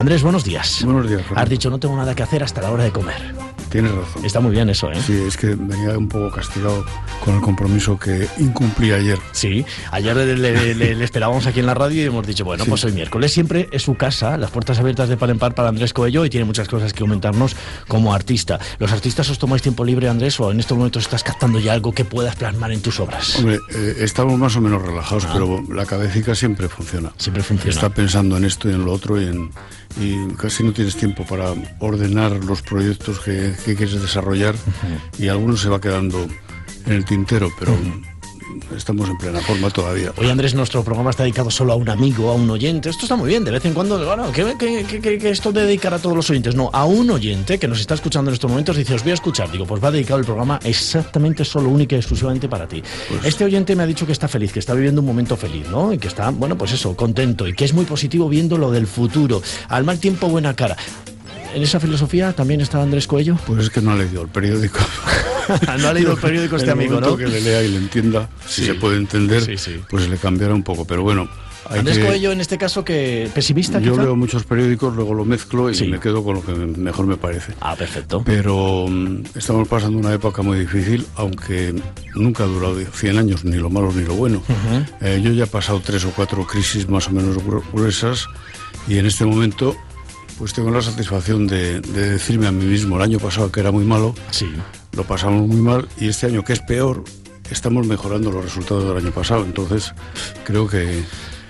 Andrés, buenos días. Buenos días, Fernando. Has dicho, no tengo nada que hacer hasta la hora de comer. Tienes razón. Está muy bien eso, ¿eh? Sí, es que venía un poco castigado con el compromiso que incumplí ayer. Sí, ayer le esperábamos aquí en la radio y hemos dicho, bueno, pues hoy miércoles. Siempre es su casa, las puertas abiertas de par en par para Andrés Coello, y tiene muchas cosas que comentarnos como artista. ¿Los artistas os tomáis tiempo libre, Andrés, o en estos momentos estás captando ya algo que puedas plasmar en tus obras? Hombre, estamos más o menos relajados, pero la cabecita siempre funciona. Siempre funciona. Está pensando en esto y en lo otro y casi no tienes tiempo para ordenar los proyectos que quieres desarrollar, y algunos se va quedando en el tintero, pero estamos en plena forma todavía. Hoy, Andrés, nuestro programa está dedicado solo a un amigo, a un oyente. Esto está muy bien, de vez en cuando, bueno, que esto de dedicar a todos los oyentes, no, a un oyente que nos está escuchando en estos momentos, dice, os voy a escuchar. Digo, pues va dedicado el programa exactamente, solo, única y exclusivamente para ti. Pues este oyente me ha dicho que está feliz, que está viviendo un momento feliz, ¿no? Y que está, bueno, pues eso, contento, y que es muy positivo viendo lo del futuro. Al mal tiempo, buena cara. ¿En esa filosofía también está Andrés Coello? Pues es que no ha leído el periódico. No ha leído el periódico este amigo, ¿no? Que le lea y le entienda, si se puede entender, pues le cambiará un poco, pero bueno. Andrés Coello, en este caso, que pesimista, yo quizá. Leo muchos periódicos, luego lo mezclo y me quedo con lo que mejor me parece. Ah, perfecto. Pero estamos pasando una época muy difícil, aunque nunca ha durado 100 años, ni lo malo ni lo bueno. Yo ya he pasado 3 o 4 crisis más o menos gruesas, y en este momento pues tengo la satisfacción de decirme a mí mismo, el año pasado, que era muy malo, lo pasamos muy mal, y este año, que es peor, estamos mejorando los resultados del año pasado. Entonces creo que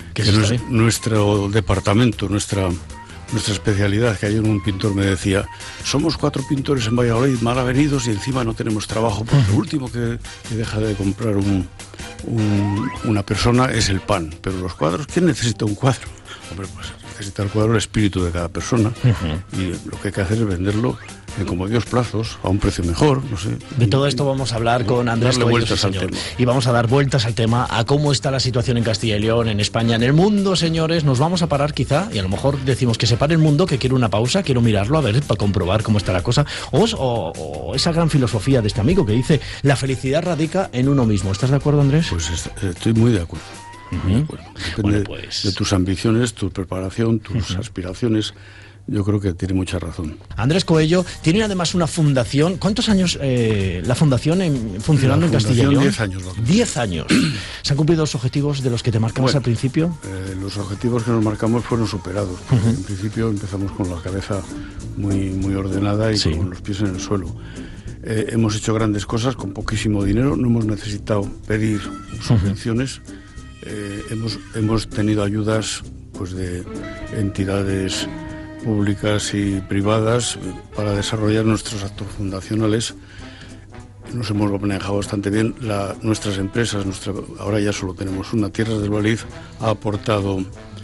nuestro departamento, nuestra especialidad, que ayer un pintor me decía, somos 4 pintores en Valladolid mal avenidos y encima no tenemos trabajo, porque lo último que deja de comprar una persona es el pan, pero los cuadros, ¿quién necesita un cuadro? Hombre, pues necesita el cuadro el espíritu de cada persona, y lo que hay que hacer es venderlo en comodidos plazos, a un precio mejor, no sé. De todo esto vamos a hablar con Andrés Coello, señor. Y vamos a dar vueltas al tema, a cómo está la situación en Castilla y León, en España, en el mundo, señores. Nos vamos a parar quizá, y a lo mejor decimos que se pare el mundo, que quiero una pausa, quiero mirarlo, a ver, para comprobar cómo está la cosa. O esa gran filosofía de este amigo que dice, la felicidad radica en uno mismo. ¿Estás de acuerdo, Andrés? Pues estoy muy de acuerdo. Depende de tus ambiciones, tu preparación, tus aspiraciones. Yo creo que tiene mucha razón. Andrés Coello tiene además una fundación. ¿Cuántos años la fundación funcionando en Castilla y León? 10 años. 10 años. ¿Se han cumplido los objetivos de los que te marcamos al principio? Los objetivos que nos marcamos fueron superados. En principio empezamos con la cabeza muy ordenada y con los pies en el suelo. Hemos hecho grandes cosas con poquísimo dinero. No hemos necesitado pedir subvenciones. Hemos tenido ayudas, pues, de entidades públicas y privadas para desarrollar nuestros actos fundacionales. Nos hemos manejado bastante bien. Nuestras empresas, ahora ya solo tenemos una, Tierras del Valid, ha aportado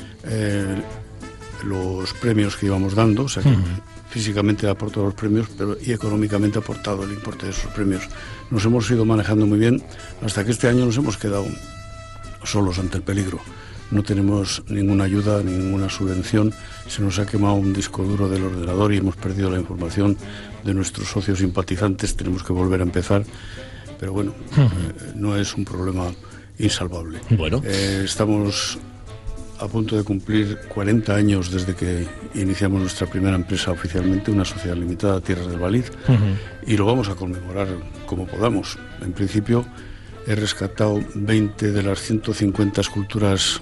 los premios que íbamos dando, o sea que físicamente ha aportado los premios, y económicamente ha aportado el importe de esos premios. Nos hemos ido manejando muy bien, hasta que este año nos hemos quedado solos ante el peligro. No tenemos ninguna ayuda, ninguna subvención. Se nos ha quemado un disco duro del ordenador y hemos perdido la información de nuestros socios simpatizantes. Tenemos que volver a empezar, pero bueno, no es un problema insalvable. Bueno. Estamos a punto de cumplir 40 años desde que iniciamos nuestra primera empresa oficialmente, una sociedad limitada, Tierras del Valid, y lo vamos a conmemorar como podamos. En principio, he rescatado 20 de las 150 esculturas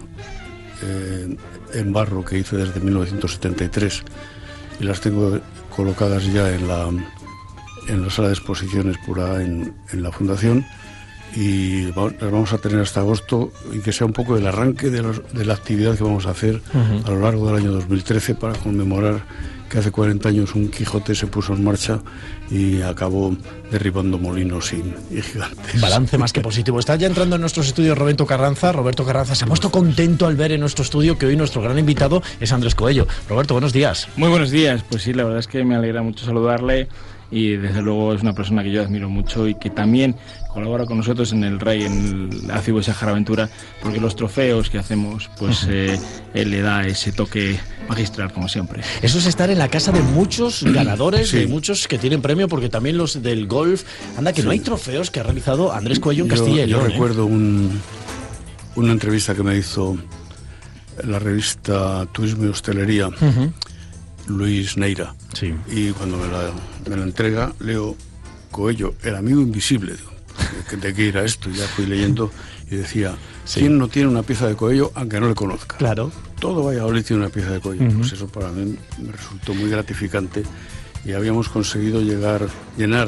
en barro que hice desde 1973, y las tengo colocadas ya en la sala de exposiciones pura en la fundación, y las vamos a tener hasta agosto, y que sea un poco el arranque de la actividad que vamos a hacer a lo largo del año 2013 para conmemorar que hace 40 años un Quijote se puso en marcha y acabó derribando molinos y gigantes. Balance más que positivo. Está ya entrando en nuestros estudios Roberto Carranza. Roberto Carranza se ha puesto contento al ver en nuestro estudio que hoy nuestro gran invitado es Andrés Coello. Roberto, buenos días. Muy buenos días. Pues sí, la verdad es que me alegra mucho saludarle, y desde luego es una persona que yo admiro mucho y que también colabora con nosotros en el REI, en el Acebo y Sáhara Aventura, porque los trofeos que hacemos, pues él le da ese toque magistral, como siempre. Eso es estar en la casa de muchos ganadores, de muchos que tienen premio, porque también los del golf. Anda, que no hay trofeos que ha realizado Andrés Coello en Castilla y León. Yo recuerdo una entrevista que me hizo la revista Turismo y Hostelería, Luis Neira. Sí. Y cuando me la entrega, leo Coello, el amigo invisible. ¿De qué era esto? Y ya fui leyendo y decía, ¿quién no tiene una pieza de Coello aunque no le conozca? Claro. Todo Valladolid tiene una pieza de Coello. Pues eso para mí me resultó muy gratificante y habíamos conseguido llenar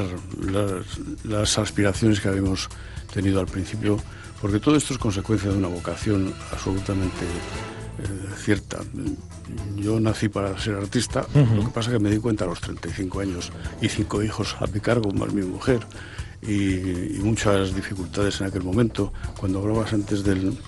las aspiraciones que habíamos tenido al principio, porque todo esto es consecuencia de una vocación absolutamente cierta. Yo nací para ser artista, lo que pasa es que me di cuenta a los 35 años y 5 hijos a mi cargo, más mi mujer, y muchas dificultades en aquel momento. Cuando hablabas antes en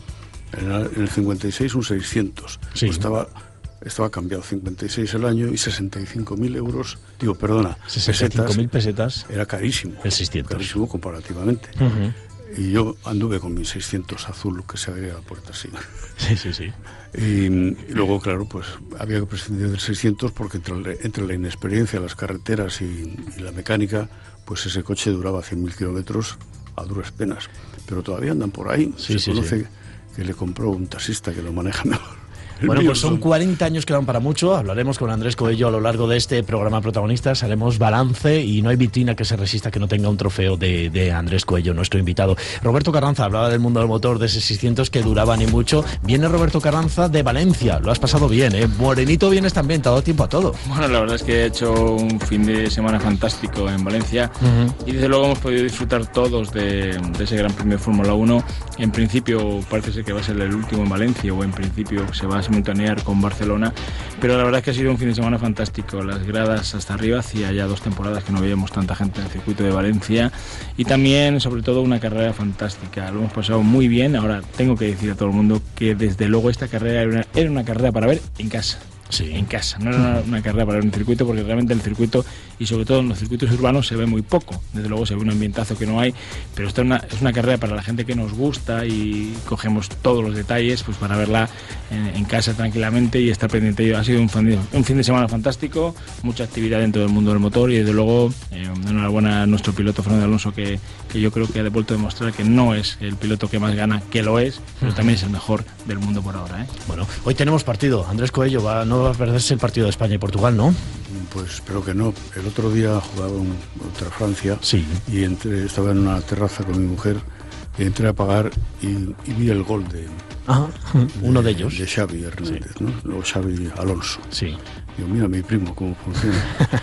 el 56 un 600, sí. Pues estaba cambiado, 56 el año y 65.000 euros, digo, perdona, 65.000 pesetas. Era carísimo. El 600. Carísimo comparativamente. Y yo anduve con mi 600 azul que se abría la puerta así. Sí. Y luego, claro, pues había que prescindir del 600 porque entre la inexperiencia, las carreteras y la mecánica, pues ese coche duraba 100.000 kilómetros a duras penas. Pero todavía andan por ahí. Se conoce que le compró un taxista que lo maneja mejor. Bueno, pues son 40 años que dan para mucho. Hablaremos con Andrés Coello a lo largo de este programa Protagonistas. Haremos balance y no hay vitrina que se resista que no tenga un trofeo de Andrés Coello, nuestro invitado. Roberto Carranza hablaba del mundo del motor, de ese 600 que duraba ni mucho. Viene Roberto Carranza de Valencia. Lo has pasado bien, ¿eh? Morenito, vienes también, te ha dado tiempo a todo. Bueno, la verdad es que he hecho un fin de semana fantástico en Valencia y desde luego hemos podido disfrutar todos de ese Gran Premio de Fórmula 1. En principio parece ser que va a ser el último en Valencia, o en principio se va a simultanear con Barcelona, pero la verdad es que ha sido un fin de semana fantástico. Las gradas hasta arriba, hacía ya 2 temporadas que no veíamos tanta gente en el circuito de Valencia, y también, sobre todo, una carrera fantástica. Lo hemos pasado muy bien. Ahora tengo que decir a todo el mundo que desde luego esta carrera era una carrera para ver en casa. Sí. En casa, no era una carrera para ver un circuito, porque realmente el circuito, y sobre todo en los circuitos urbanos, se ve muy poco. Desde luego se ve un ambientazo que no hay, pero esta es una carrera para la gente que nos gusta y cogemos todos los detalles pues para verla en casa tranquilamente y estar pendiente. Ha sido un fin de semana fantástico, mucha actividad dentro del mundo del motor, y desde luego enhorabuena a nuestro piloto Fernando Alonso, que yo creo que ha vuelto a demostrar que no es el piloto que más gana, que lo es, pero también es el mejor del mundo por ahora, ¿eh? Bueno, hoy tenemos partido. Andrés Coello no va a perderse el partido de España y Portugal, ¿no? Pues espero que no. El otro día jugaba contra Francia, sí. Y estaba en una terraza con mi mujer y entré a pagar y vi el gol uno de ellos. De Xavi Hernández, sí. ¿No? O Xavi Alonso. Sí. Digo, mira mi primo cómo funciona.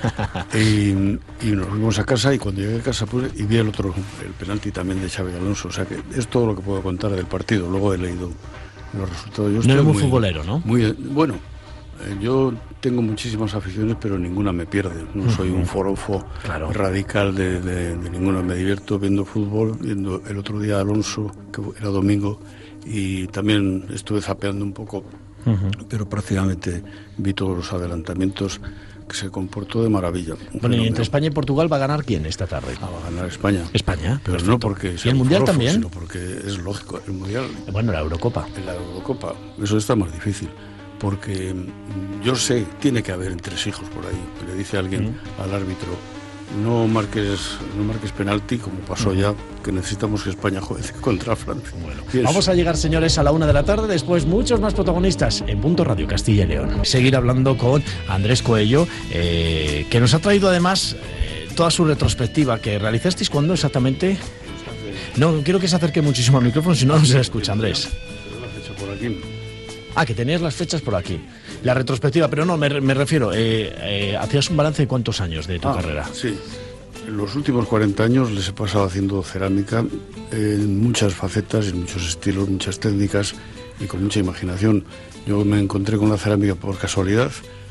y nos fuimos a casa, y cuando llegué a casa y vi el penalti también de Xavi Alonso. O sea que es todo lo que puedo contar del partido. Luego he leído los resultados. No eres muy futbolero, ¿no? Bueno, yo tengo muchísimas aficiones, pero ninguna me pierde. No soy un forofo radical de ninguna. Me divierto viendo fútbol, viendo el otro día Alonso, que era domingo, y también estuve zapeando un poco, pero prácticamente vi todos los adelantamientos, que se comportó de maravilla. Bueno, y entre España y Portugal, ¿va a ganar quién esta tarde? Va a ganar España. España, pero perfecto. No porque ¿Y el Mundial forofo, también? Sino porque es lógico. El Mundial... Bueno, la Eurocopa. En la Eurocopa, eso está más difícil. Porque yo sé, tiene que haber entresijos por ahí. Le dice alguien al árbitro, no marques penalti, como pasó ya, que necesitamos que España juegue contra Francia. Bueno, vamos a llegar, señores, a la 1 de la tarde. Después muchos más protagonistas en Punto Radio Castilla y León. Seguir hablando con Andrés Coello, que nos ha traído además toda su retrospectiva que realizasteis. ¿Cuándo exactamente? No, quiero que se acerque muchísimo al micrófono, si no, no se escucha, Andrés. Pero la fecha por aquí. Que tenías las fechas por aquí. La retrospectiva, pero no, me refiero, hacías un balance de cuántos años de tu carrera. Sí, en los últimos 40 años les he pasado haciendo cerámica en muchas facetas, en muchos estilos, muchas técnicas y con mucha imaginación. Yo me encontré con la cerámica por casualidad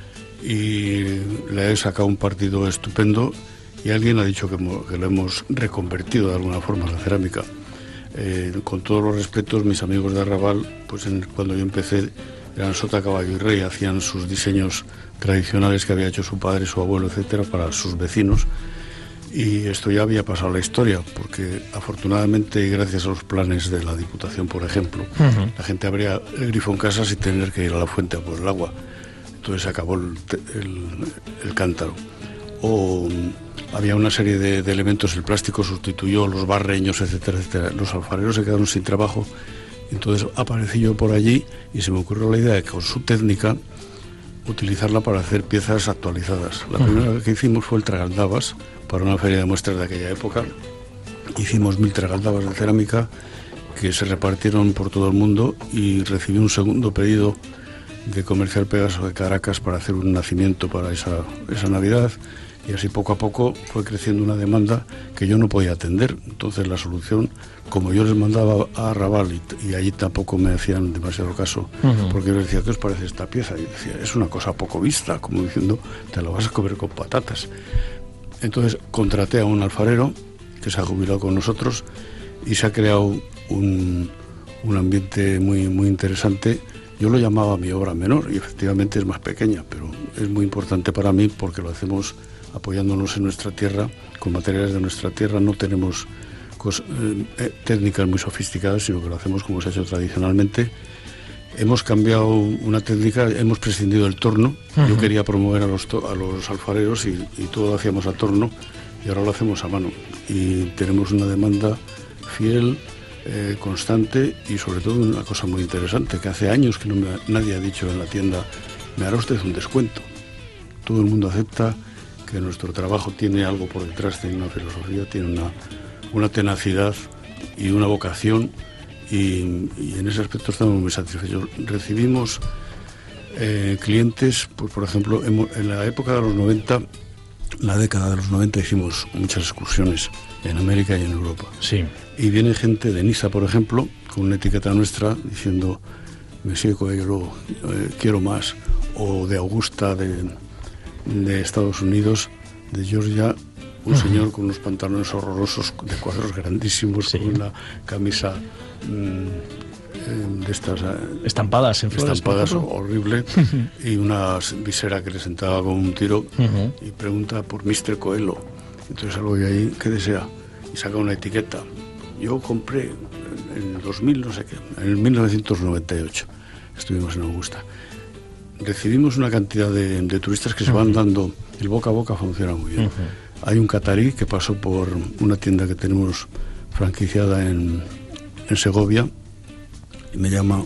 y le he sacado un partido estupendo, y alguien ha dicho que lo hemos reconvertido de alguna forma la cerámica. Con todos los respetos, mis amigos de Arrabal, pues cuando yo empecé, eran sota, caballo y rey, hacían sus diseños tradicionales que había hecho su padre, su abuelo, etcétera, para sus vecinos, y esto ya había pasado a la historia, porque afortunadamente, y gracias a los planes de la Diputación, por ejemplo, la gente abría el grifo en casa sin tener que ir a la fuente a por el agua. Entonces se acabó el cántaro. O había una serie de elementos, el plástico sustituyó los barreños, etcétera, etcétera. Los alfareros se quedaron sin trabajo. Entonces aparecí yo por allí y se me ocurrió la idea de que con su técnica utilizarla para hacer piezas actualizadas. La primera que hicimos fue el tragaldabas, para una feria de muestras de aquella época. Hicimos 1000 tragaldabas de cerámica que se repartieron por todo el mundo, y recibí un segundo pedido de Comercial Pegaso de Caracas para hacer un nacimiento para esa Navidad, y así poco a poco fue creciendo una demanda que yo no podía atender. Entonces la solución, como yo les mandaba a Raval y allí tampoco me hacían demasiado caso, porque yo les decía, ¿qué os parece esta pieza? Y decía, es una cosa poco vista, como diciendo, te la vas a comer con patatas. Entonces contraté a un alfarero que se ha jubilado con nosotros, y se ha creado un ambiente muy, muy interesante. Yo lo llamaba mi obra menor, y efectivamente es más pequeña, pero es muy importante para mí porque lo hacemos apoyándonos en nuestra tierra, con materiales de nuestra tierra. No tenemos técnicas muy sofisticadas, sino que lo hacemos como se ha hecho tradicionalmente. Hemos cambiado una técnica, hemos prescindido del torno. Yo quería promover a los alfareros y todo lo hacíamos a torno, y ahora lo hacemos a mano. Y tenemos una demanda fiel, constante, y sobre todo una cosa muy interesante, que hace años que nadie ha dicho en la tienda, me hará usted un descuento. Todo el mundo acepta que nuestro trabajo tiene algo por detrás, tiene una filosofía, tiene una tenacidad y una vocación, y en ese aspecto estamos muy satisfechos. Recibimos clientes, pues por ejemplo, en la época de los 90, la década de los 90, hicimos muchas excursiones en América y en Europa. Sí. Y viene gente de Niza, por ejemplo, con una etiqueta nuestra diciendo, Monsieur Coelho, quiero más, o de Augusta, de Estados Unidos, de Georgia, un señor con unos pantalones horrorosos de cuadros grandísimos, con una camisa de estas estampadas en flores, horrible, y una visera que le sentaba como un tiro, y pregunta por Mr. Coelho. Entonces salgo de ahí, ¿qué desea? Y saca una etiqueta. Yo compré en el 2000, no sé qué, en el 1998 estuvimos en Augusta. Recibimos una cantidad de turistas que se van dando, el boca a boca funciona muy bien. Hay un catarí que pasó por una tienda que tenemos franquiciada en Segovia, y me llama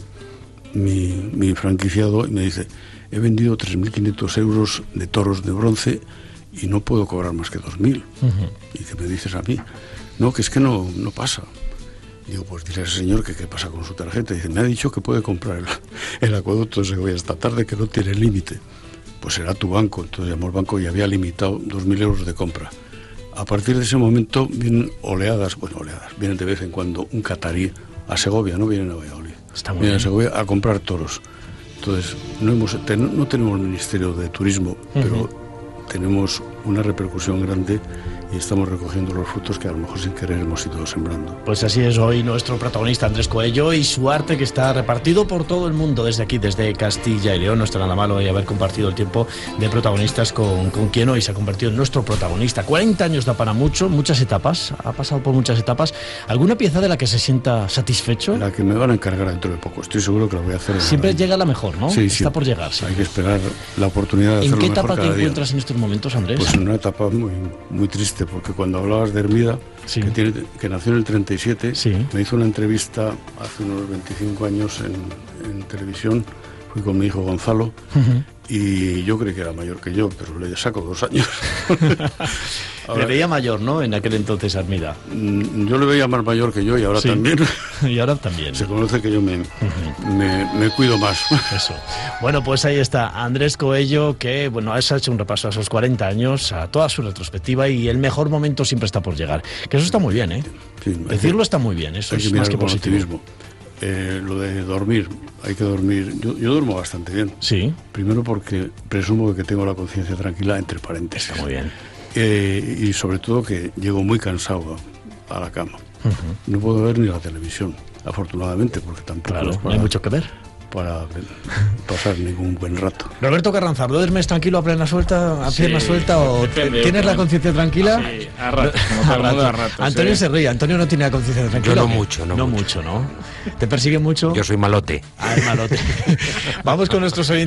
mi franquiciado y me dice, he vendido 3.500 euros de toros de bronce y no puedo cobrar más que 2.000. ¿Y qué me dices a mí? No, que es que no pasa. Digo, pues dile a ese señor que qué pasa con su tarjeta. Dice, me ha dicho que puede comprar el acueducto de Segovia esta tarde, que no tiene límite. Pues será tu banco. Entonces llamó al banco y había limitado 2.000 euros de compra. A partir de ese momento vienen oleadas, vienen de vez en cuando un catarí a Segovia, no vienen a Valladolid. Vienen a Segovia a comprar toros. Entonces, no tenemos Ministerio de Turismo, pero tenemos una repercusión grande, y estamos recogiendo los frutos que a lo mejor sin querer hemos ido sembrando. Pues así es hoy nuestro protagonista Andrés Coello, y su arte, que está repartido por todo el mundo desde aquí, desde Castilla y León. No está nada malo haber compartido el tiempo de protagonistas con quien hoy se ha convertido en nuestro protagonista. 40 años da para mucho, muchas etapas, ha pasado por muchas etapas. ¿Alguna pieza de la que se sienta satisfecho? La que me van a encargar dentro de poco, estoy seguro que la voy a hacer. Siempre llega la mejor, ¿no? Sí, está por llegar. Sí. Hay que esperar la oportunidad de hacerlo mejor. ¿En qué etapa te encuentras día en estos momentos, Andrés? Pues en una etapa muy, muy triste, porque cuando hablabas de Hermida, que nació en el 37, me hizo una entrevista hace unos 25 años en televisión. Fui con mi hijo Gonzalo, y yo creí que era mayor que yo, pero le saco 2 años. Le veía mayor, ¿no?, en aquel entonces, Hermida. Yo le veía más mayor que yo, y ahora también. Y ahora también. Se conoce que yo me cuido más. Eso. Bueno, pues ahí está Andrés Coello, que has hecho un repaso a esos 40 años, a toda su retrospectiva, y el mejor momento siempre está por llegar. Que eso está muy bien, ¿eh? Sí, decirlo está muy bien, eso es más que positivo. Lo de dormir, hay que dormir. Yo duermo bastante bien. Sí. Primero porque presumo que tengo la conciencia tranquila, entre paréntesis. Está muy bien. Y sobre todo que llego muy cansado a la cama. No puedo ver ni la televisión, afortunadamente, porque tampoco no hay mucho que ver para pasar ningún buen rato. Roberto Carranza, ¿lo duermes tranquilo a pierna suelta o tienes la conciencia tranquila? Sí, a ratos, como todo el mundo a ratos. Antonio se ríe, Antonio no tiene la conciencia tranquila. Yo no mucho. ¿No? ¿Te persigue mucho? Yo soy malote. Ah, es malote. Vamos con nuestros oyentes.